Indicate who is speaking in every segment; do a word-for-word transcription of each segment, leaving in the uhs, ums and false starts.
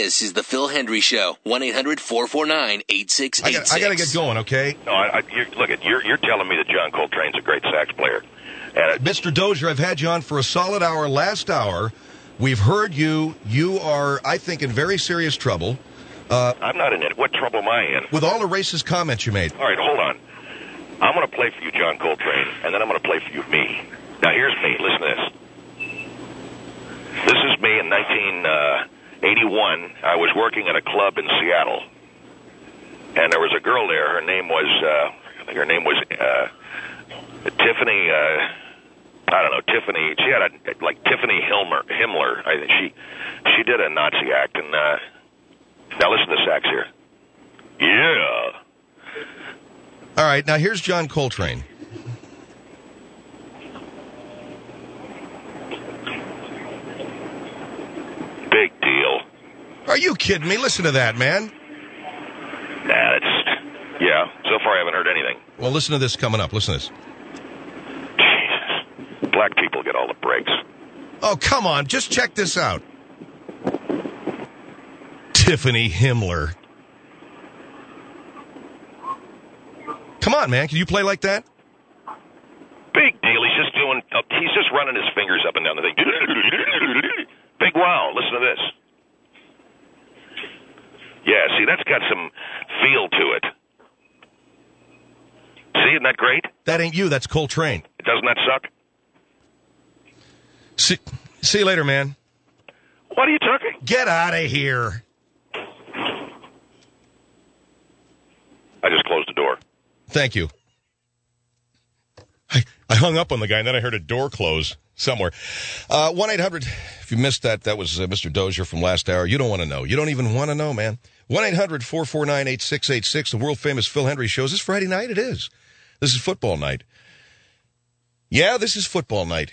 Speaker 1: This is the Phil Hendry Show. one eight hundred four four nine eight six eight six.
Speaker 2: I got to get going, okay?
Speaker 3: No, I, I, you're, look, at you're, you're telling me that John Coltrane's a great sax player. And it,
Speaker 2: Mister Dozier, I've had you on for a solid hour. Last hour, we've heard you. You are, I think, in very serious trouble. Uh,
Speaker 3: I'm not in it. What trouble am I in?
Speaker 2: With all the racist comments you made.
Speaker 3: All right, hold on. I'm going to play for you, John Coltrane, and then I'm going to play for you, me. Now, here's me. Listen to this. This is me in nineteen eighty-one. I was working at a club in Seattle, and there was a girl there. Her name was, uh, I think her name was uh, Tiffany, uh, I don't know, Tiffany. She had a, like Tiffany Himmler. Himmler. I think she, she did a Nazi act, and uh, now listen to sax here. Yeah.
Speaker 2: All right, now here's John Coltrane.
Speaker 3: Big deal.
Speaker 2: Are you kidding me? Listen to that, man.
Speaker 3: Nah, that's, yeah, so far I haven't heard anything.
Speaker 2: Well, listen to this coming up. Listen to this.
Speaker 3: Jesus. Black people get all the breaks.
Speaker 2: Oh, come on. Just check this out. Tiffany Himmler. Come on, man. Can you play like that?
Speaker 3: Big deal. He's just doing, uh, he's just running his fingers up and down the thing. Big wow. Listen to this. Yeah, see, that's got some feel to it. See, isn't that great?
Speaker 2: That ain't you. That's Coltrane.
Speaker 3: Doesn't that suck?
Speaker 2: See, see you later, man.
Speaker 3: What are you talking?
Speaker 2: Get out of here.
Speaker 3: I just closed the door.
Speaker 2: Thank you. I, I hung up on the guy, and then I heard a door close somewhere. Uh, one eight hundred, if you missed that, that was uh, Mister Dozier from last hour. You don't want to know. You don't even want to know, man. one eight hundred four four nine eight six eight six, the world-famous Phil Hendry shows. This Friday night? It is. This is football night. Yeah, this is football night.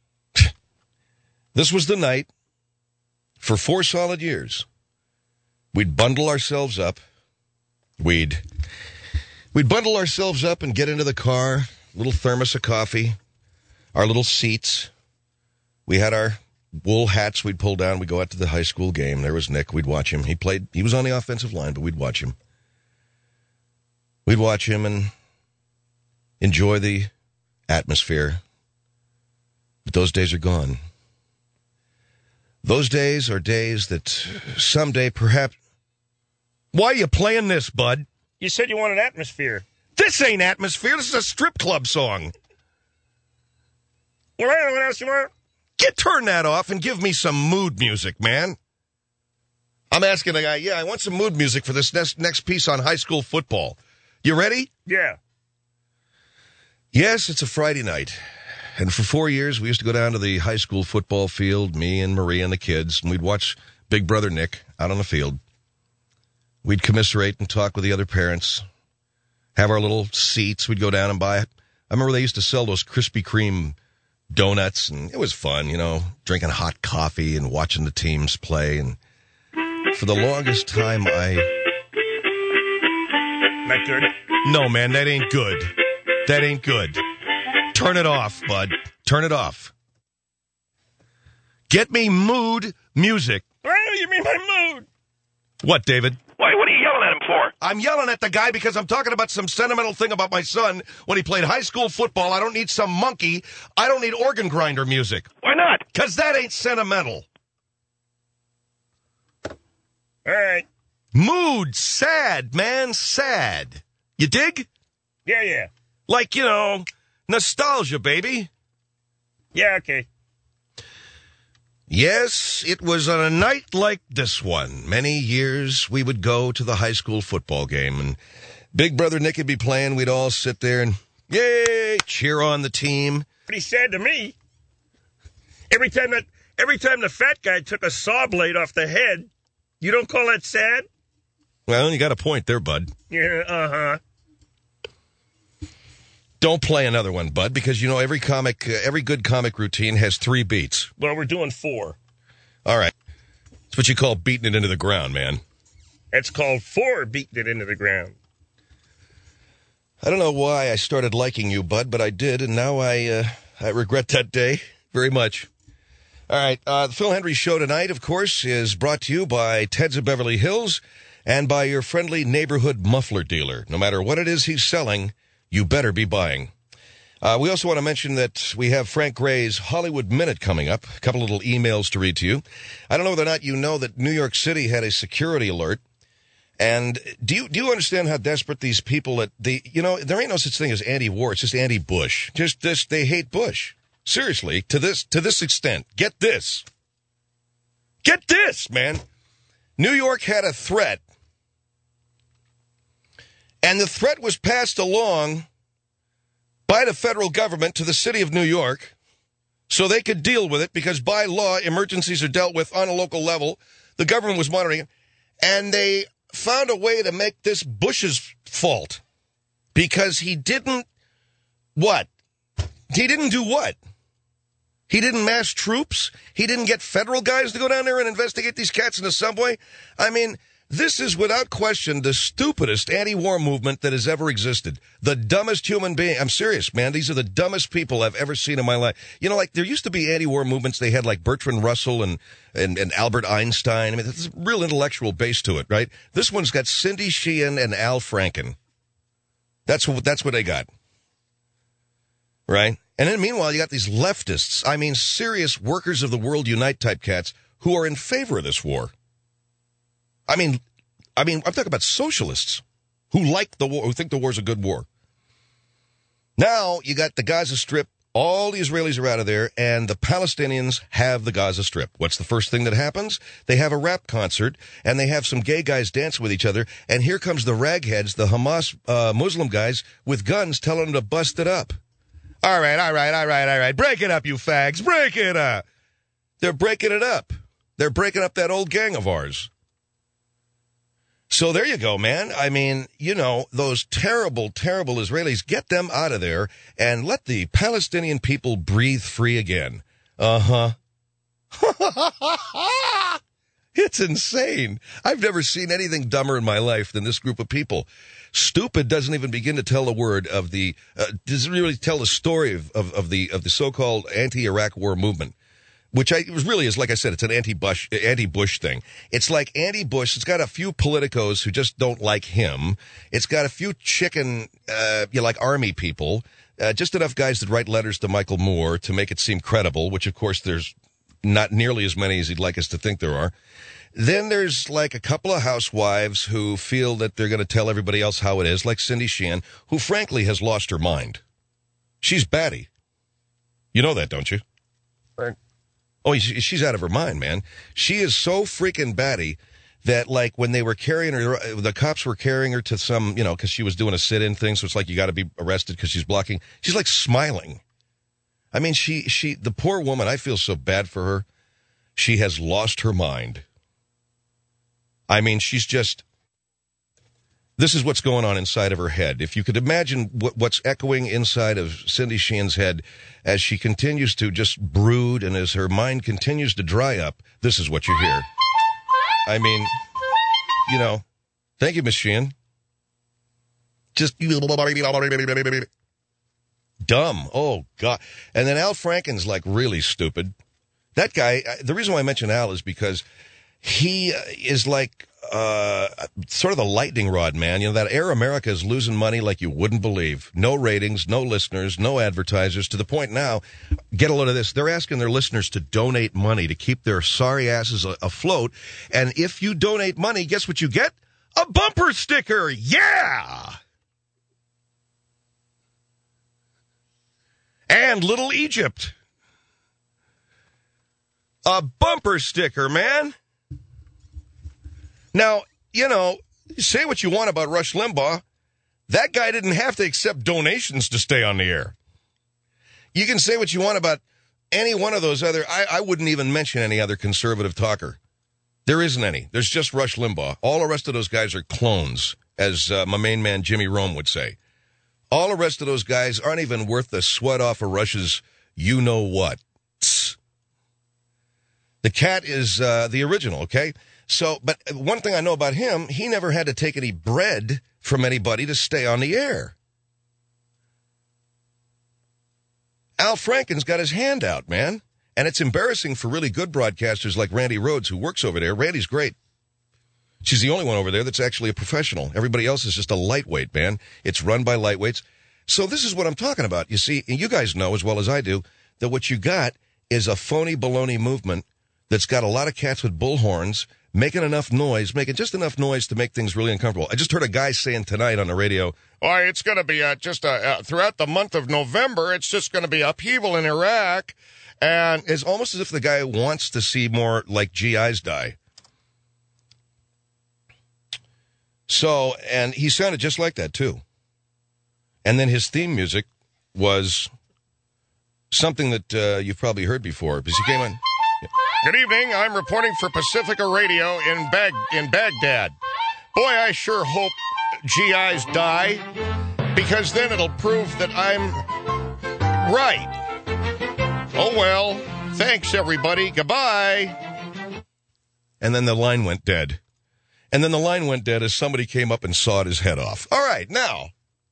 Speaker 2: This was the night, for four solid years, we'd bundle ourselves up. We'd... We'd bundle ourselves up and get into the car, little thermos of coffee, our little seats. We had our wool hats we'd pull down. We'd go out to the high school game. There was Nick. We'd watch him. He played, he was on the offensive line, but we'd watch him. We'd watch him and enjoy the atmosphere. But those days are gone. Those days are days that someday perhaps... Why are you playing this, bud?
Speaker 4: You said you wanted atmosphere.
Speaker 2: This ain't atmosphere. This is a strip club song.
Speaker 4: Well, I don't know what else you want.
Speaker 2: Get turn that off and give me some mood music, man. I'm asking the guy, yeah, I want some mood music for this next, next piece on high school football. You ready?
Speaker 4: Yeah.
Speaker 2: Yes, it's a Friday night. And for four years, we used to go down to the high school football field, me and Maria and the kids, and we'd watch Big Brother Nick out on the field. We'd commiserate and talk with the other parents, have our little seats. We'd go down and buy. I remember they used to sell those Krispy Kreme donuts, and it was fun, you know, drinking hot coffee and watching the teams play. And for the longest time, I...
Speaker 4: Not good?
Speaker 2: No, man, that ain't good. That ain't good. Turn it off, bud. Turn it off. Get me mood music.
Speaker 4: What do you mean my mood?
Speaker 2: What, David?
Speaker 3: Why, what are you yelling at him for?
Speaker 2: I'm yelling at the guy because I'm talking about some sentimental thing about my son when he played high school football. I don't need some monkey. I don't need organ grinder music.
Speaker 3: Why not?
Speaker 2: Because that ain't sentimental.
Speaker 4: All right.
Speaker 2: Mood, sad, man, sad. You dig?
Speaker 4: Yeah, yeah.
Speaker 2: Like, you know, nostalgia, baby.
Speaker 4: Yeah, okay.
Speaker 2: Yes, it was on a night like this one. Many years we would go to the high school football game, and Big Brother Nick would be playing. We'd all sit there and, yay, cheer on the team.
Speaker 4: Pretty sad to me. Every time that, every time the fat guy took a saw blade off the head, you don't call that sad?
Speaker 2: Well, you got a point there, bud.
Speaker 4: Yeah, uh-huh.
Speaker 2: Don't play another one, bud, because, you know, every comic, uh, every good comic routine has three beats.
Speaker 4: Well, we're doing four.
Speaker 2: All right. That's what you call beating it into the ground, man.
Speaker 4: That's called four beating it into the ground.
Speaker 2: I don't know why I started liking you, bud, but I did, and now I, uh, I regret that day very much. All right, uh, the Phil Hendry Show tonight, of course, is brought to you by Ted's of Beverly Hills and by your friendly neighborhood muffler dealer. No matter what it is he's selling, you better be buying. Uh, we also want to mention that we have Frank Gray's Hollywood Minute coming up. A couple little emails to read to you. I don't know whether or not you know that New York City had a security alert. And do you do you understand how desperate these people at the, you know, there ain't no such thing as anti-war. It's just anti-Bush. Just this, they hate Bush. Seriously, to this to this extent. Get this. Get this, man. New York had a threat. And the threat was passed along by the federal government to the city of New York so they could deal with it, because by law, emergencies are dealt with on a local level. The government was monitoring it, and they found a way to make this Bush's fault because he didn't, what? He didn't do what? He didn't mass troops? He didn't get federal guys to go down there and investigate these cats in the subway? I mean, this is without question the stupidest anti-war movement that has ever existed. The dumbest human being. I'm serious, man. These are the dumbest people I've ever seen in my life. You know, like there used to be anti-war movements. They had like Bertrand Russell and, and, and Albert Einstein. I mean, there's a real intellectual base to it, right? This one's got Cindy Sheehan and Al Franken. That's what, that's what they got. Right? And then meanwhile, you got these leftists. I mean, serious workers of the world unite type cats who are in favor of this war. I mean, I mean, I'm talking about socialists who like the war, who think the war's a good war. Now you got the Gaza Strip. All the Israelis are out of there, and the Palestinians have the Gaza Strip. What's the first thing that happens? They have a rap concert, and they have some gay guys dance with each other, and here comes the ragheads, the Hamas uh, Muslim guys, with guns telling them to bust it up. All right, all right, all right, all right. Break it up, you fags. Break it up. They're breaking it up. They're breaking up that old gang of ours. So there you go, man. I mean, you know, those terrible, terrible Israelis, get them out of there and let the Palestinian people breathe free again. Uh-huh. It's insane. I've never seen anything dumber in my life than this group of people. Stupid doesn't even begin to tell a word of the, uh, doesn't really tell the story of, of, of the, of the so-called anti-Iraq war movement. Which I, it was really is, like I said, it's an anti-Bush, anti-Bush thing. It's like anti-Bush. It's got a few politicos who just don't like him. It's got a few chicken, uh, you know, like army people, uh, just enough guys that write letters to Michael Moore to make it seem credible, which of course there's not nearly as many as he'd like us to think there are. Then there's like a couple of housewives who feel that they're going to tell everybody else how it is, like Cindy Sheehan, who frankly has lost her mind. She's batty. You know that, don't you? Right. Oh, she's out of her mind, man. She is so freaking batty that, like, when they were carrying her, the cops were carrying her to some, you know, because she was doing a sit-in thing, so it's like you got to be arrested because she's blocking. She's, like, smiling. I mean, she, she, the poor woman, I feel so bad for her. She has lost her mind. I mean, she's just, this is what's going on inside of her head. If you could imagine what, what's echoing inside of Cindy Sheehan's head as she continues to just brood and as her mind continues to dry up, this is what you hear. I mean, you know, thank you, Miss Sheehan. Just dumb. Oh, God. And then Al Franken's like really stupid. That guy, the reason why I mention Al is because he is like uh sort of the lightning rod, man. You know, that Air America is losing money like you wouldn't believe. No ratings, no listeners, no advertisers, to the point now, get a load of this, they're asking their listeners to donate money to keep their sorry asses a- afloat. And if you donate money, guess what you get? A bumper sticker. Yeah! And Little Egypt. A bumper sticker, man. Now, you know, say what you want about Rush Limbaugh. That guy didn't have to accept donations to stay on the air. You can say what you want about any one of those other, I, I wouldn't even mention any other conservative talker. There isn't any. There's just Rush Limbaugh. All the rest of those guys are clones, as uh, my main man Jimmy Rome would say. All the rest of those guys aren't even worth the sweat off of Rush's you-know-what. The cat is uh, the original, okay? So, but one thing I know about him, he never had to take any bread from anybody to stay on the air. Al Franken's got his hand out, man. And it's embarrassing for really good broadcasters like Randy Rhodes, who works over there. Randy's great. She's the only one over there that's actually a professional. Everybody else is just a lightweight, man. It's run by lightweights. So this is what I'm talking about. You see, and you guys know as well as I do that what you got is a phony baloney movement that's got a lot of cats with bullhorns making enough noise, making just enough noise to make things really uncomfortable. I just heard a guy saying tonight on the radio, oh, it's going to be uh, just uh, uh, throughout the month of November, it's just going to be upheaval in Iraq. And it's almost as if the guy wants to see more like G Is die. So, and he sounded just like that, too. And then his theme music was something that uh, you've probably heard before, because he came on. Good evening. I'm reporting for Pacifica Radio in Bag in Baghdad. Boy, I sure hope G Is die, because then it'll prove that I'm right. Oh, well, thanks, everybody. Goodbye. And then the line went dead. And then the line went dead as somebody came up and sawed his head off. All right, now,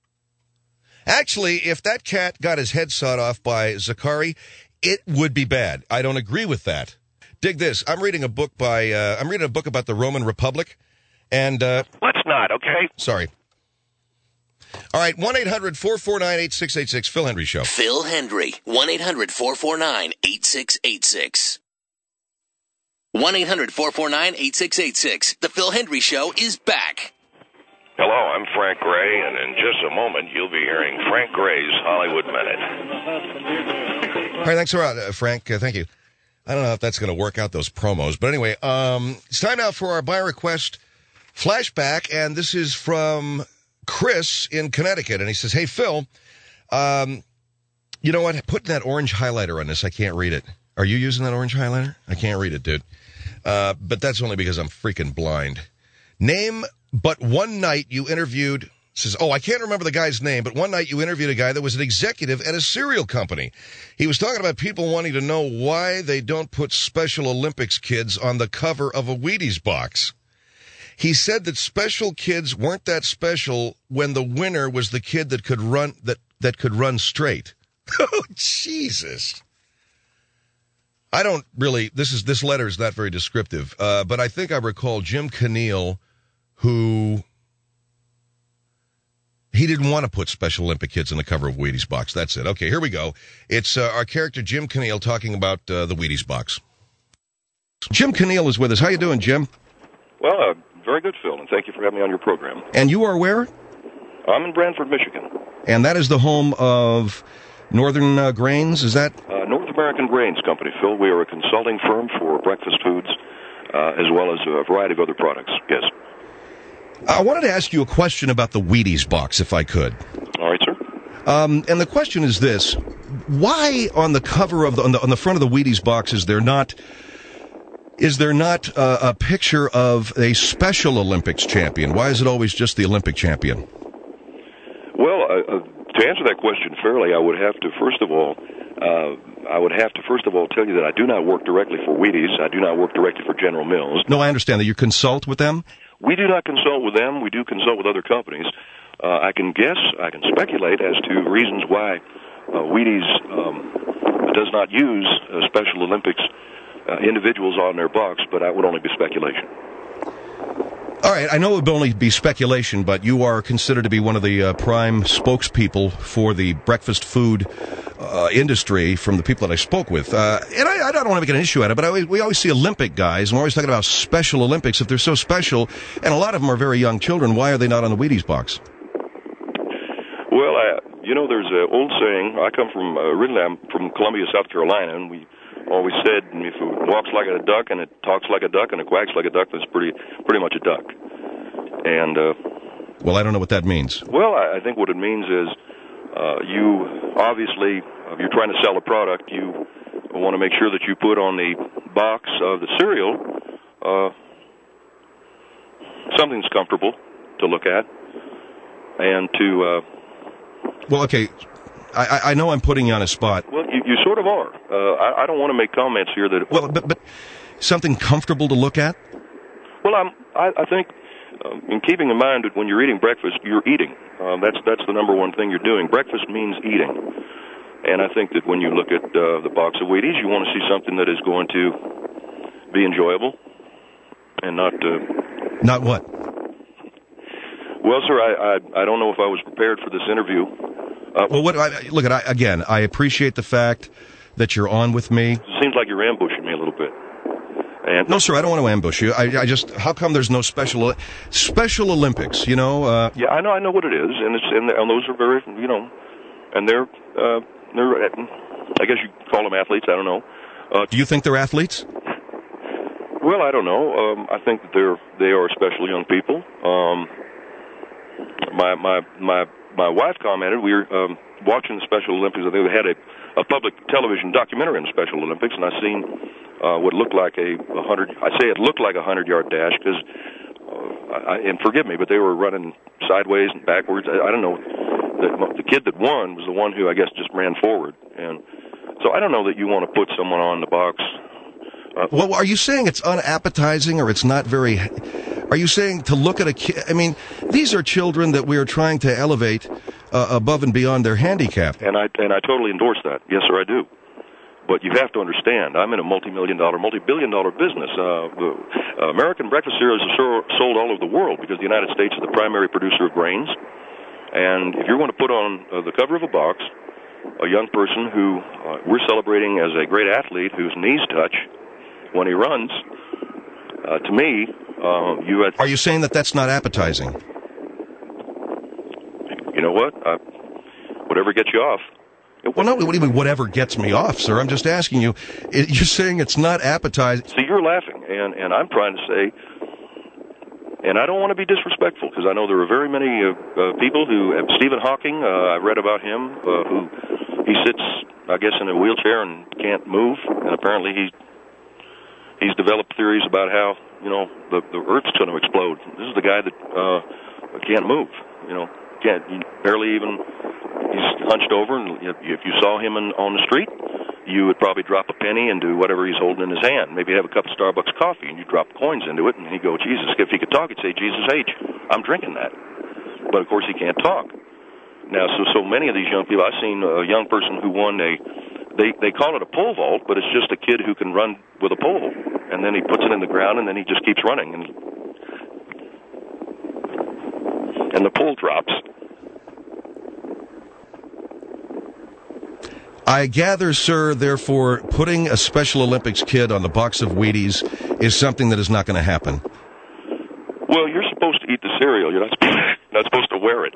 Speaker 2: actually, if that cat got his head sawed off by Zakari, it would be bad. I don't agree with that. Dig this. I'm reading a book by, uh, I'm reading a book about the Roman Republic, and, uh...
Speaker 3: Let's not, okay?
Speaker 2: Sorry. All right, one eight hundred four four nine eight six eight six, Phil Hendry Show.
Speaker 1: Phil Hendry, one eight hundred four four nine eight six eight six. one eight hundred four four nine eight six eight six. The Phil Hendry Show is back.
Speaker 3: Hello, I'm Frank Gray, and in just a moment, you'll be hearing Frank Gray's Hollywood Minute.
Speaker 2: All right, thanks a lot, uh, Frank. Uh, thank you. I don't know if that's going to work out those promos, but anyway, um, it's time now for our buy request flashback, and this is from Chris in Connecticut, and he says, hey, Phil, um, you know what? Putting that orange highlighter on this, I can't read it. Are you using that orange highlighter? I can't read it, dude. Uh, but that's only because I'm freaking blind. Name but one night you interviewed, says, oh, I can't remember the guy's name, but one night you interviewed a guy that was an executive at a cereal company. He was talking about people wanting to know why they don't put Special Olympics kids on the cover of a Wheaties box. He said that special kids weren't that special when the winner was the kid that could run that, that could run straight. Oh, Jesus. I don't really, this is this letter is not very descriptive, uh, but I think I recall Jim Cannell, who, he didn't want to put Special Olympic kids on the cover of Wheaties box. That's it. Okay, here we go. It's uh, our character Jim Cannell talking about uh, the Wheaties box. Jim Cannell is with us. How you doing, Jim?
Speaker 5: Well, uh, very good, Phil, and thank you for having me on your program.
Speaker 2: And you are where?
Speaker 5: I'm in Branford, Michigan.
Speaker 2: And that is the home of Northern uh, Grains, is that?
Speaker 5: Uh, North American Grains Company, Phil. We are a consulting firm for breakfast foods, uh, as well as a variety of other products, yes.
Speaker 2: I wanted to ask you a question about the Wheaties box, if I could.
Speaker 5: All right, sir.
Speaker 2: Um, and the question is this. Why on the cover of the, on the, on the front of the Wheaties box is there not... Is there not uh, a picture of a Special Olympics champion? Why is it always just the Olympic champion?
Speaker 5: Well, uh, uh, to answer that question fairly, I would have to, first of all, uh, I would have to, first of all, tell you that I do not work directly for Wheaties. I do not work directly for General Mills.
Speaker 2: No, I understand that you consult with them?
Speaker 5: We do not consult with them. We do consult with other companies. Uh, I can guess, I can speculate as to reasons why uh, Wheaties um, does not use uh, Special Olympics Uh, individuals on their box, but that would only be speculation.
Speaker 2: All right, I know it would only be speculation, but you are considered to be one of the uh, prime spokespeople for the breakfast food uh, industry from the people that I spoke with. Uh, and I, I don't want to make an issue out of it, but I always, we always see Olympic guys, and we're always talking about Special Olympics. If they're so special, and a lot of them are very young children, why are they not on the Wheaties box?
Speaker 5: Well, uh, you know, there's an old saying. I come from, uh, originally I'm from Columbia, South Carolina, and we always said, if it walks like a duck and it talks like a duck and it quacks like a duck, that's pretty pretty much a duck. And uh,
Speaker 2: well, I don't know what that means.
Speaker 5: Well, I, I think what it means is uh, you obviously, if you're trying to sell a product, you want to make sure that you put on the box of the cereal uh, something that's comfortable to look at and to. Uh,
Speaker 2: well, okay. I, I know I'm putting you on a spot.
Speaker 5: Well, you, you sort of are. Uh, I, I don't want to make comments here that...
Speaker 2: Well, but, but something comfortable to look at?
Speaker 5: Well, I'm, I, I think, um, in keeping in mind that when you're eating breakfast, you're eating. Uh, that's that's the number one thing you're doing. Breakfast means eating. And I think that when you look at uh, the box of Wheaties, you want to see something that is going to be enjoyable and not... Uh,
Speaker 2: not what?
Speaker 5: Well, sir, I, I I don't know if I was prepared for this interview. Uh,
Speaker 2: well, what? I, look, at I, again, I appreciate the fact that you're on with me.
Speaker 5: It seems like you're ambushing me a little bit. And
Speaker 2: no, sir, I don't want to ambush you. I, I just, how come there's no special Special Olympics? You know? Uh,
Speaker 5: yeah, I know, I know what it is, and it's and, and those are very, you know, and they're uh, they're, I guess you call them athletes. I don't know.
Speaker 2: Uh, Do you think they're athletes?
Speaker 5: Well, I don't know. Um, I think that they're they are special young people. Um, my my my my wife commented we were um, watching the Special Olympics. I think they had a, a public television documentary on the Special Olympics, and I seen uh, what looked like a, a hundred. I say it looked like a hundred yard dash because, uh, I, and forgive me, but they were running sideways and backwards. I, I don't know. The, the kid that won was the one who I guess just ran forward, and so I don't know that you want to put someone on the box. Uh,
Speaker 2: well, are you saying it's unappetizing or it's not very... Are you saying to look at a kid... I mean, these are children that we are trying to elevate uh, above and beyond their handicap.
Speaker 5: And I and I totally endorse that. Yes, sir, I do. But you have to understand, I'm in a multi-million dollar, multi-billion dollar business. Uh, the, uh, American breakfast cereals are sold all over the world because the United States is the primary producer of grains. And if you're going to put on uh, the cover of a box a young person who uh, we're celebrating as a great athlete whose knees touch when he runs, uh, to me, uh, you had...
Speaker 2: Are you saying that that's not appetizing?
Speaker 5: You know what? Uh, whatever gets you off.
Speaker 2: Well, no, what do you mean, whatever gets me off, sir? I'm just asking you. It, you're saying it's not appetizing.
Speaker 5: See, you're laughing, and, and I'm trying to say, and I don't want to be disrespectful, because I know there are very many uh, uh, people who... Uh, Stephen Hawking, uh, I read about him, uh, who he sits, I guess, in a wheelchair and can't move, and apparently he... He's developed theories about how, you know, the, the Earth's going to explode. This is the guy that uh, can't move, you know, can't, he barely even, he's hunched over, and if you saw him in, on the street, you would probably drop a penny into whatever he's holding in his hand. Maybe have a cup of Starbucks coffee, and you drop coins into it, and he'd go, Jesus, if he could talk, he'd say, Jesus H, I'm drinking that. But, of course, he can't talk. Now, so so many of these young people, I've seen a young person who won a, They they call it a pole vault, but it's just a kid who can run with a pole, and then he puts it in the ground, and then he just keeps running, and and the pole drops.
Speaker 2: I gather, sir, therefore, putting a Special Olympics kid on the box of Wheaties is something that is not going to happen.
Speaker 5: Well, you're supposed to eat the cereal. You're not supposed, not supposed to wear it.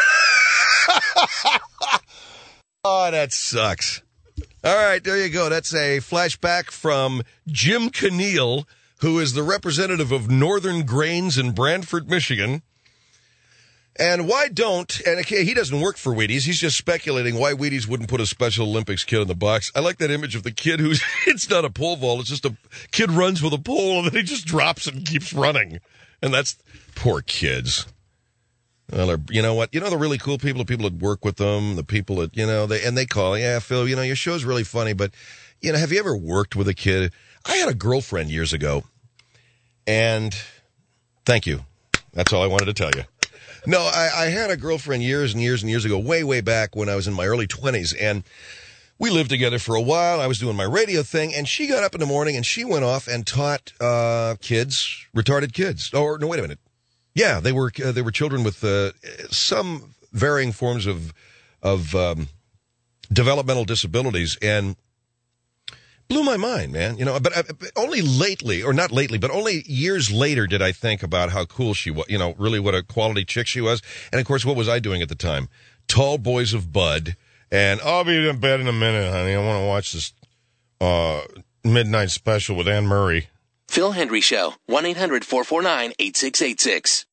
Speaker 2: Oh, that sucks. All right, there you go. That's a flashback from Jim Keneal, who is the representative of Northern Grains in Branford, Michigan. And why don't, and okay, he doesn't work for Wheaties, he's just speculating why Wheaties wouldn't put a Special Olympics kid in the box. I like that image of the kid who's, it's not a pole vault, it's just a kid runs with a pole and then he just drops and keeps running. And that's, poor kids. Well, you know what? You know the really cool people, the people that work with them, the people that, you know, they and they call, yeah, Phil, you know, your show's really funny, but, you know, have you ever worked with a kid? I had a girlfriend years ago, and thank you. That's all I wanted to tell you. No, I, I had a girlfriend years and years and years ago, way, way back when I was in my early twenties, and we lived together for a while. I was doing my radio thing, and she got up in the morning, and she went off and taught uh, kids, retarded kids. Or, no, wait a minute. Yeah, they were uh, they were children with uh, some varying forms of of um, developmental disabilities, and blew my mind, man. You know, but, uh, but only lately, or not lately, but only years later did I think about how cool she was. You know, really what a quality chick she was. And of course, what was I doing at the time? Tall Boys of Bud, and I'll be in bed in a minute, honey. I want to watch this uh, midnight special with Anne Murray.
Speaker 1: Phil Hendry Show, one eight hundred four four nine eight six eight six.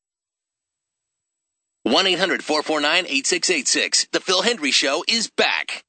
Speaker 1: one eight hundred four four nine eight six eight six. The Phil Hendry Show is back.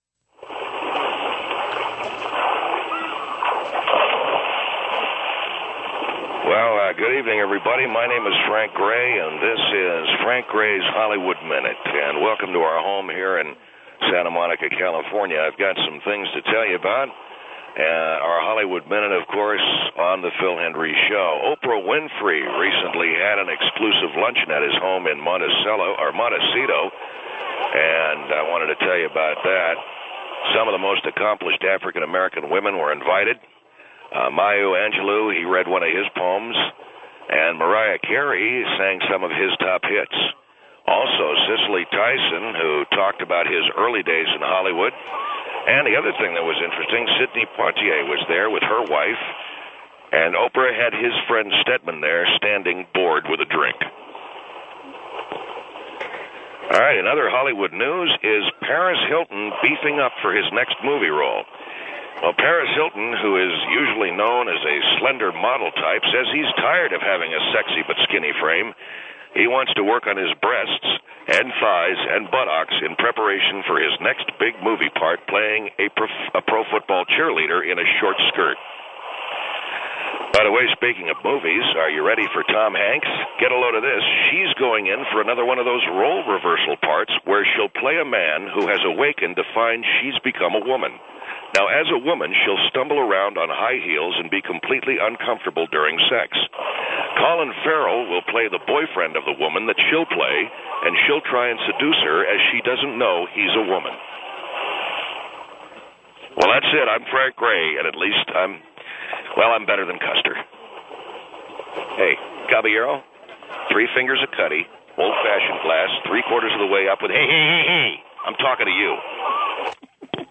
Speaker 3: Well, uh, good evening, everybody. My name is Frank Gray, and this is Frank Gray's Hollywood Minute. And welcome to our home here in Santa Monica, California. I've got some things to tell you about. Uh, our Hollywood Minute, of course, on the Phil Hendry Show. Oprah Winfrey recently had an exclusive luncheon at his home in Monticello, or Montecito, and I wanted to tell you about that. Some of the most accomplished African-American women were invited. Uh, Maya Angelou, he read one of his poems, and Mariah Carey sang some of his top hits. Also, Cicely Tyson, who talked about his early days in Hollywood. And the other thing that was interesting, Sidney Poitier was there with her wife, and Oprah had his friend Stedman there standing bored with a drink. All right, in other Hollywood news is Paris Hilton beefing up for his next movie role. Well, Paris Hilton, who is usually known as a slender model type, says he's tired of having a sexy but skinny frame. He wants to work on his breasts and thighs and buttocks in preparation for his next big movie part, playing a pro, a pro football cheerleader in a short skirt. By the way, speaking of movies, are you ready for Tom Hanks? Get a load of this. She's going in for another one of those role reversal parts where she'll play a man who has awakened to find she's become a woman. Now, as a woman, she'll stumble around on high heels and be completely uncomfortable during sex. Colin Farrell will play the boyfriend of the woman that she'll play, and she'll try and seduce her as she doesn't know he's a woman. Well, that's it. I'm Frank Gray, and at least I'm... Well, I'm better than Custer. Hey, Caballero, three fingers of Cuddy, old-fashioned glass, three-quarters of the way up with, hey, hey, hey, hey, I'm talking to you.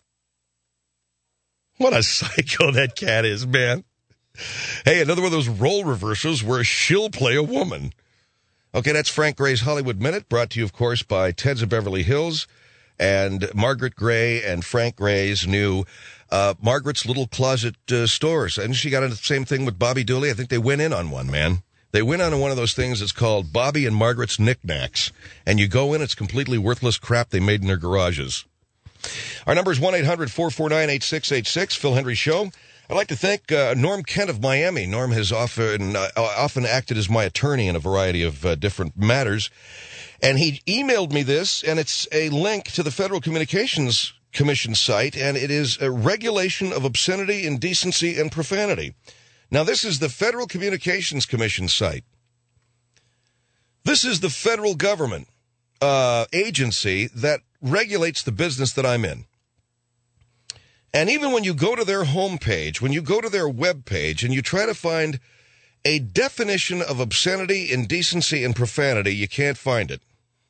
Speaker 2: What a psycho that cat is, man. Hey, another one of those role reversals where she'll play a woman. Okay, that's Frank Gray's Hollywood Minute, brought to you, of course, by Ted's of Beverly Hills and Margaret Gray and Frank Gray's new uh, Margaret's Little Closet uh, stores. And she got into the same thing with Bobby Dooley. I think they went in on one, man. They went on one of those things that's called Bobby and Margaret's Knickknacks. And you go in, it's completely worthless crap they made in their garages. Our number is one eight hundred four four nine eight six eight six, Phil Hendry Show. I'd like to thank uh, Norm Kent of Miami. Norm has often uh, often acted as my attorney in a variety of uh, different matters. And he emailed me this, and it's a link to the Federal Communications Commission site, and it is a regulation of obscenity, indecency, and profanity. Now, this is the Federal Communications Commission site. This is the federal government uh, agency that regulates the business that I'm in. And even when you go to their homepage, when you go to their webpage and you try to find a definition of obscenity, indecency, and profanity, you can't find it.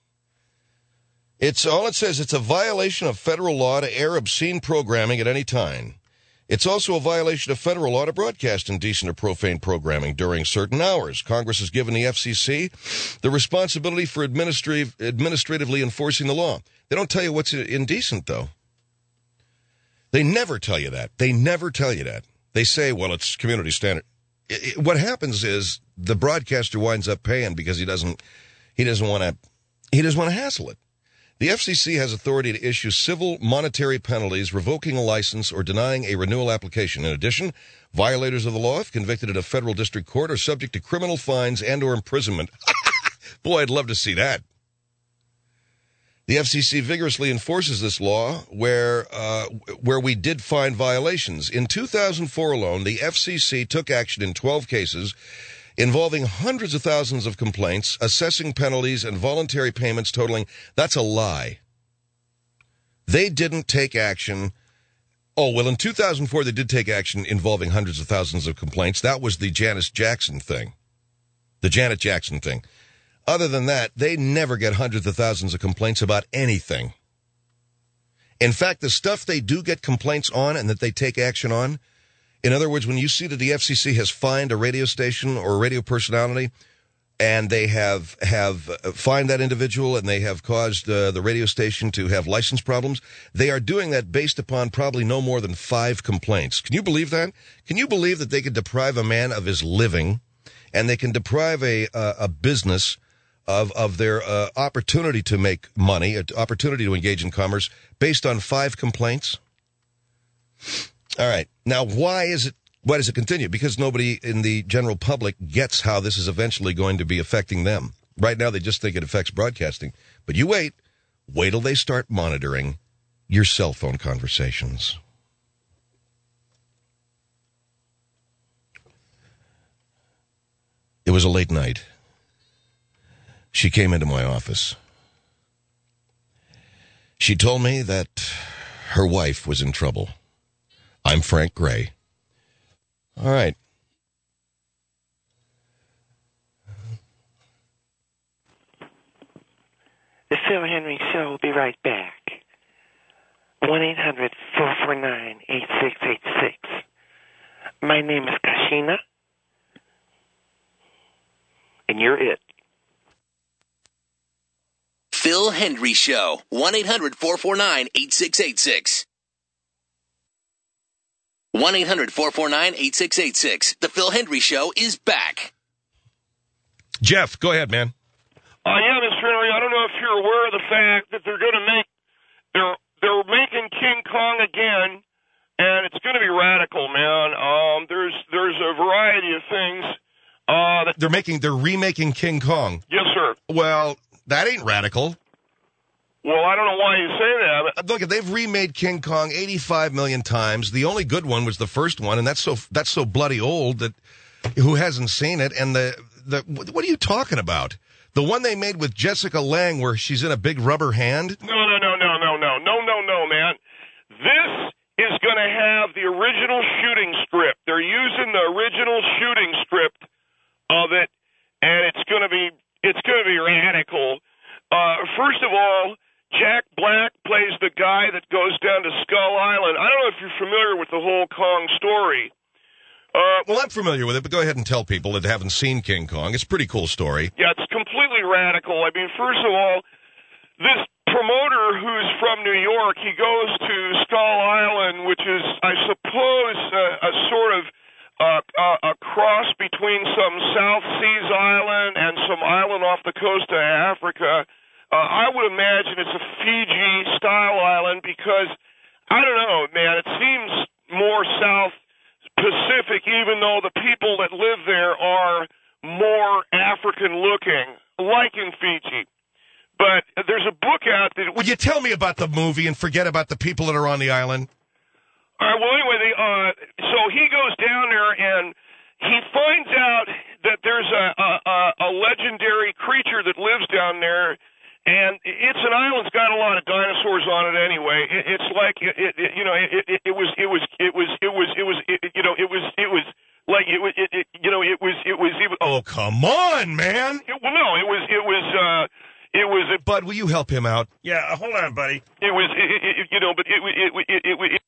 Speaker 2: It's all it says, it's a violation of federal law to air obscene programming at any time. It's also a violation of federal law to broadcast indecent or profane programming during certain hours. Congress has given the F C C the responsibility for administrative, administratively enforcing the law. They don't tell you what's indecent, though. They never tell you that. They never tell you that. They say, well, it's community standard. It, it, what happens is the broadcaster winds up paying because he doesn't, he doesn't want to, he doesn't want to hassle it. The F C C has authority to issue civil monetary penalties, revoking a license, or denying a renewal application. In addition, violators of the law, if convicted in a federal district court, are subject to criminal fines and or imprisonment. Boy, I'd love to see that. The F C C vigorously enforces this law where uh, where we did find violations. In two thousand four alone, the F C C took action in twelve cases involving hundreds of thousands of complaints, assessing penalties and voluntary payments totaling. That's a lie. They didn't take action. Oh, well, in two thousand four, they did take action involving hundreds of thousands of complaints. That was the Janice Jackson thing. The Janet Jackson thing. Other than that, they never get hundreds of thousands of complaints about anything. In fact, the stuff they do get complaints on and that they take action on, in other words, when you see that the F C C has fined a radio station or a radio personality and they have have fined that individual and they have caused uh, the radio station to have license problems, they are doing that based upon probably no more than five complaints. Can you believe that? Can you believe that they could deprive a man of his living and they can deprive a uh, a business of of their uh, opportunity to make money, an opportunity to engage in commerce based on five complaints? All right. Now, why is it, why does it continue? Because nobody in the general public gets how this is eventually going to be affecting them. Right now, they just think it affects broadcasting. But you wait. Wait till they start monitoring your cell phone conversations. It was a late night. She came into my office. She told me that her wife was in trouble. I'm Frank Gray. All right.
Speaker 6: The Phil Henry Show will be right back. one eight hundred four four nine eight six eight six. My name is Kashina. And you're it.
Speaker 1: Phil Hendry Show. one eight hundred four four nine eight six eight six. one eight hundred four four nine eight six eight six. The Phil Hendry Show is back.
Speaker 2: Jeff, go ahead, man.
Speaker 3: Uh, yeah, Mister Henry, I don't know if you're aware of the fact that they're going to make, they're, they're making King Kong again, and it's going to be radical, man. Um, there's, there's a variety of things. Uh, that,
Speaker 2: They're making, they're remaking King Kong.
Speaker 3: yes, sir.
Speaker 2: Well, that ain't radical.
Speaker 3: Well, I don't know why you say that. But
Speaker 2: Look, they've remade King Kong eighty-five million times. The only good one was the first one, and that's so that's so bloody old that who hasn't seen it? And the the what are you talking about? The one they made with Jessica Lange, where she's in a big rubber hand.
Speaker 3: No, no, no, no, no, no, no, no, no, man. This is going to have the original shooting script. They're using the original shooting script of it, and it's going to be it's going to be radical. Uh, first of all, Jack Black plays the guy that goes down to Skull Island. I don't know if you're familiar with the whole Kong story. Uh,
Speaker 2: Well, I'm familiar with it, but go ahead and tell people that haven't seen King Kong. It's a pretty cool story.
Speaker 3: yeah, it's completely radical. I mean, first of all, this promoter who's from New York, he goes to Skull Island, which is, I suppose, a, a sort of uh, a, a cross between some South Seas island and some island off the coast of Africa. Uh, I would imagine it's a Fiji-style island because, I don't know, man, it seems more South Pacific, even though the people that live there are more African-looking, like in Fiji. But there's a book out that...
Speaker 2: Would you tell me about the movie and forget about the people that are on the island?
Speaker 3: All right, well, anyway, they, uh, so he goes down there and he finds out that there's a, a, a legendary creature that lives down there, and it's an island that's got a lot of dinosaurs on it anyway. It, it's like, it, it, you know, it, it, it was, it was, it was, it was, it was, it, you know, it was, it was like, it was, it, it, you know, it was, it was, it was
Speaker 2: Oh, come on, man.
Speaker 3: it, well, no, it was, it was, uh, it was, it,
Speaker 2: Bud, will you help him out?
Speaker 4: Yeah, uh, hold on, buddy.
Speaker 3: it was, it, it, it, you know, but it, it, it, it, it, it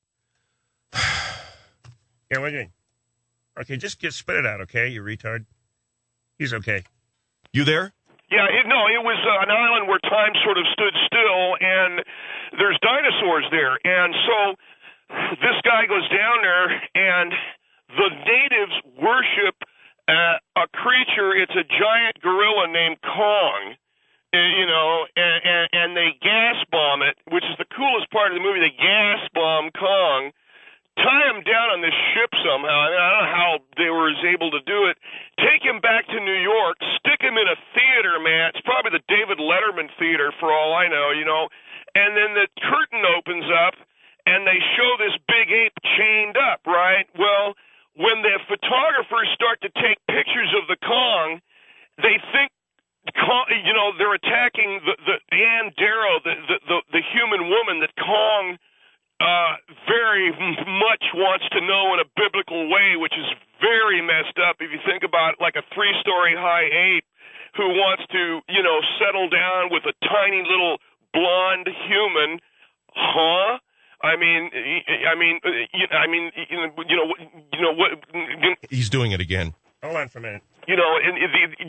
Speaker 4: Here, wait a minute. Okay, just get spit it out, okay, you retard. He's okay.
Speaker 2: You there?
Speaker 3: Yeah, it, no, it was uh, an island where time sort of stood still, and there's dinosaurs there. And so this guy goes down there, and the natives worship uh, a creature. It's a giant gorilla named Kong, uh, you know, and, and, and they gas bomb it, which is the coolest part of the movie. They gas bomb Kong, tie him down on this ship somehow. I mean, I don't know how they were able to do it. Take him back to New York, stick him in a theater, man. It's probably the David Letterman Theater for all I know, you know. And then the curtain opens up, and they show this big ape chained up, right? Well, when the photographers start to take pictures of the Kong, they think, you know, they're attacking the, the Ann Darrow, the, the, the, the human woman that Kong uh, very much wants to know in a biblical way, which is very messed up if you think about like a three-story high ape who wants to, you know, settle down with a tiny little blonde human. Huh? I mean, I mean, I mean, you know, you know, you know what?
Speaker 2: He's doing it again.
Speaker 4: Hold on for a minute.
Speaker 3: You know, and the.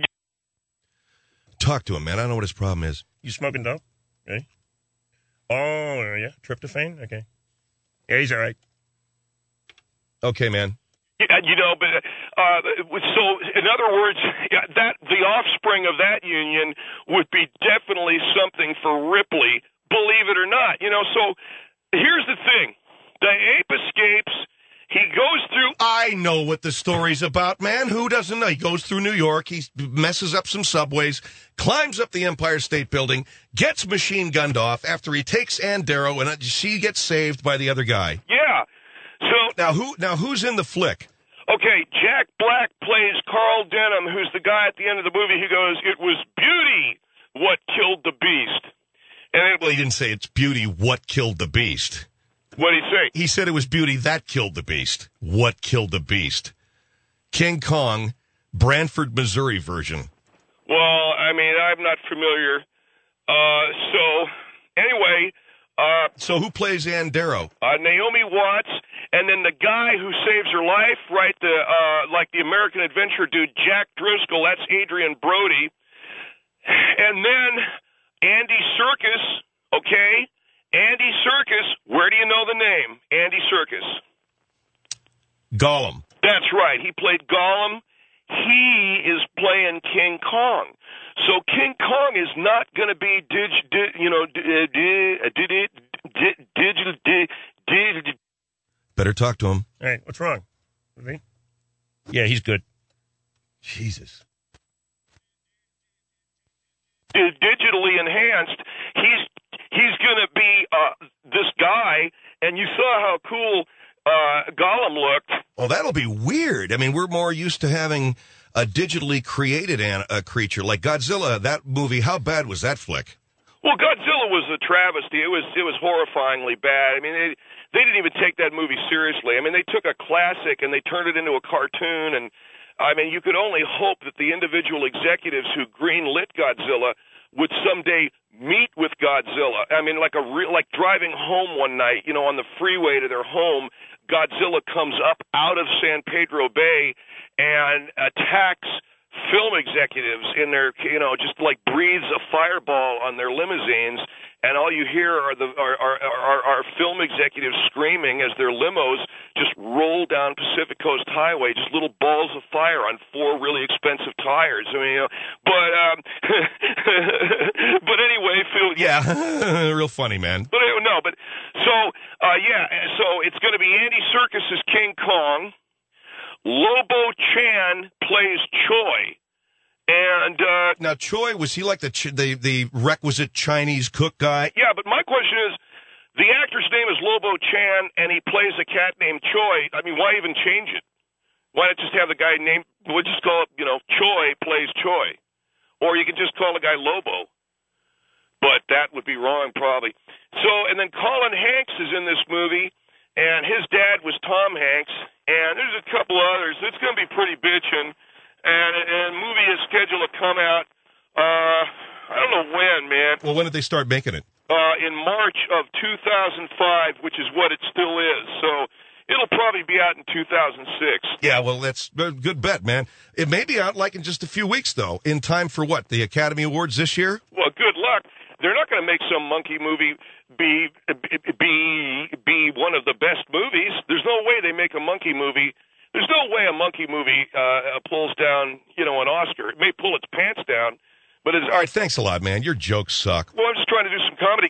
Speaker 2: Talk to him, man. I don't know what his problem is.
Speaker 4: You smoking dope? Okay. Oh, yeah. Tryptophan? Okay. Yeah, he's all right.
Speaker 2: Okay, man.
Speaker 3: Yeah, you know, but uh, so in other words, that the offspring of that union would be definitely something for Ripley, believe it or not. You know, so here's the thing: the ape escapes. He goes through.
Speaker 2: I know what the story's about, man. Who doesn't know? He goes through New York. He messes up some subways, climbs up the Empire State Building, gets machine gunned off after he takes Ann Darrow, and she gets saved by the other guy.
Speaker 3: Yeah. So
Speaker 2: Now who? Now who's in the flick?
Speaker 3: okay, Jack Black plays Carl Denham, who's the guy at the end of the movie who goes, "It was beauty what killed the beast." And it,
Speaker 2: Well, he didn't say it's Beauty what killed the beast.
Speaker 3: what did he say?
Speaker 2: He said it was Beauty that killed the beast. What killed the beast? King Kong, Branford, Missouri version.
Speaker 3: Well, I mean, I'm not familiar. Uh, so, anyway, uh,
Speaker 2: So who plays Ann Darrow?
Speaker 3: uh, Naomi Watts, and then the guy who saves her life, right? The uh, like the American Adventure dude, Jack Driscoll. That's Adrian Brody, and then Andy Serkis. Okay, Andy Serkis. Where do you know the name? Andy Serkis.
Speaker 2: Gollum.
Speaker 3: That's right. He played Gollum. He is playing King Kong. So King Kong is not going to be dig, dig, you know, dig, dig, dig, digital, dig, dig.
Speaker 2: Better talk to him.
Speaker 4: All right, what's wrong? Is he? Yeah, he's good.
Speaker 2: Jesus.
Speaker 3: digitally enhanced. He's he's going to be uh, this guy, and you saw how cool uh, Gollum looked.
Speaker 2: Oh, that'll be weird. I mean, we're more used to having a digitally created an, a creature like Godzilla. That movie, how bad was that flick?
Speaker 3: Well, Godzilla was a travesty. It was it was horrifyingly bad. I mean, they, they didn't even take that movie seriously. I mean, they took a classic and they turned it into a cartoon. And I mean, you could only hope that the individual executives who greenlit Godzilla would someday meet with Godzilla. I mean, like a real, like driving home one night, you know, on the freeway to their home, Godzilla comes up out of San Pedro Bay and attacks film executives in their, you know, just like breathes a fireball on their limousines, and all you hear are the are are, are, are film executives screaming as their limos just roll down Pacific Coast Highway, just little balls of fire on four really expensive tires. I mean, you know, but um, but anyway, Phil.
Speaker 2: Yeah, real funny, man.
Speaker 3: But no, but so uh, yeah, so it's going to be Andy Serkis as King Kong. Lobo Chan plays Choi, and uh,
Speaker 2: Now, Choi, was he like the ch- the the requisite Chinese cook guy?
Speaker 3: yeah. But my question is, the actor's name is Lobo Chan, and he plays a cat named Choi. I mean, why even change it? Why not just have the guy named? We'll just call it, you know, Choi plays Choi, or you can just call the guy Lobo. But that would be wrong, probably. So, and then Colin Hanks is in this movie, and his dad was Tom Hanks. And there's a couple others. It's going to be pretty bitchin'. And, and movie is scheduled to come out, uh, I don't know when, man.
Speaker 2: Well, when did they start making it?
Speaker 3: Uh, in March of two thousand five, which is what it still is. So it'll probably be out in two thousand six.
Speaker 2: Yeah, well, that's a good bet, man. It may be out like in just a few weeks, though, in time for what, the Academy Awards this year?
Speaker 3: Well, good luck. They're not going to make some monkey movie be be be one of the best movies. There's no way they make a monkey movie. There's no way a monkey movie uh, pulls down, you know, an Oscar. It may pull its pants down, but it's
Speaker 2: All right, thanks a lot, man. Your jokes suck.
Speaker 3: Well, I'm just trying to do some comedy.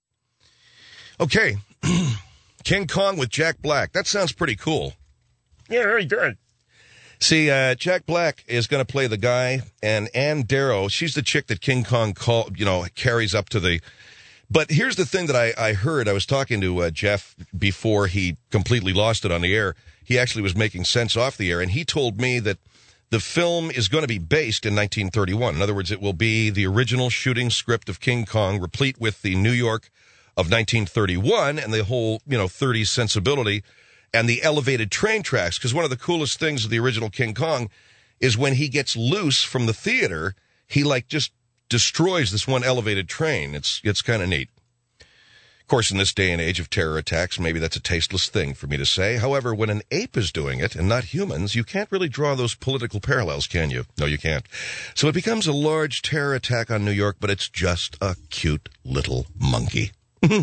Speaker 2: Okay, King Kong with Jack Black. That sounds pretty cool.
Speaker 4: Yeah, very good.
Speaker 2: See, uh, Jack Black is going to play the guy, and Ann Darrow, she's the chick that King Kong call, you know, carries up to the. But here's the thing that I, I heard. I was talking to uh, Jeff before he completely lost it on the air. He actually was making sense off the air, and he told me that the film is going to be based in nineteen thirty-one. In other words, it will be the original shooting script of King Kong, replete with the New York of nineteen thirty-one and the whole, you know, thirties sensibility. And the elevated train tracks, because one of the coolest things of the original King Kong is when he gets loose from the theater, he like just destroys this one elevated train. It's it's kind of neat. Of course, in this day and age of terror attacks, maybe that's a tasteless thing for me to say. However, when an ape is doing it and not humans, you can't really draw those political parallels, can you? No, you can't. So it becomes a large terror attack on New York, but it's just a cute little monkey.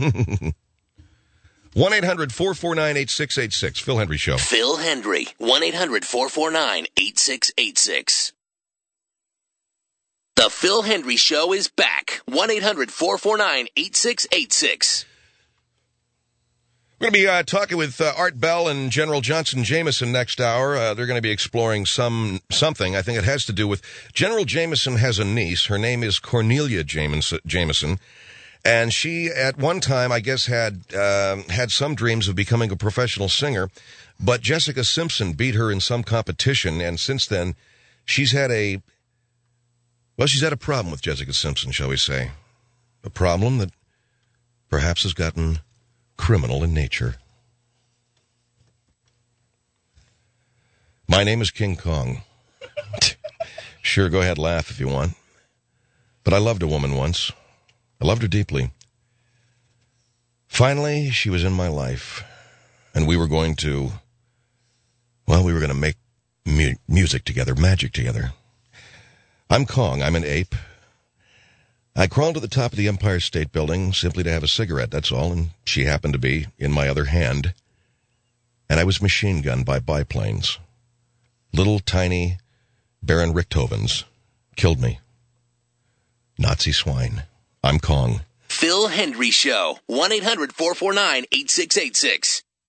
Speaker 2: one eight hundred four four nine eight six eight six. Phil Hendry Show.
Speaker 1: Phil Hendry. one eight hundred four four nine eight six eight six. The Phil Hendry Show is back. one eight hundred four four nine eight six eight six.
Speaker 2: We're going to be uh, talking with uh, Art Bell and General Johnson Jameson next hour. Uh, they're going to be exploring some something. I think it has to do with General Jameson has a niece. Her name is Cornelia Jameson. Jameson. And she, at one time, I guess, had uh, had some dreams of becoming a professional singer. But Jessica Simpson beat her in some competition. And since then, she's had a, well, she's had a problem with Jessica Simpson, shall we say. A problem that perhaps has gotten criminal in nature. My name is King Kong. Sure, go ahead, laugh if you want. But I loved a woman once. I loved her deeply. Finally, she was in my life, and we were going to, well, we were going to make mu- music together, magic together. I'm Kong. I'm an ape. I crawled to the top of the Empire State Building simply to have a cigarette, that's all, and she happened to be in my other hand. And I was machine gunned by biplanes. Little, tiny Baron Richthofens killed me. Nazi swine. I'm Kong.
Speaker 1: Phil Hendry Show. one eight hundred four four nine eight six eight six.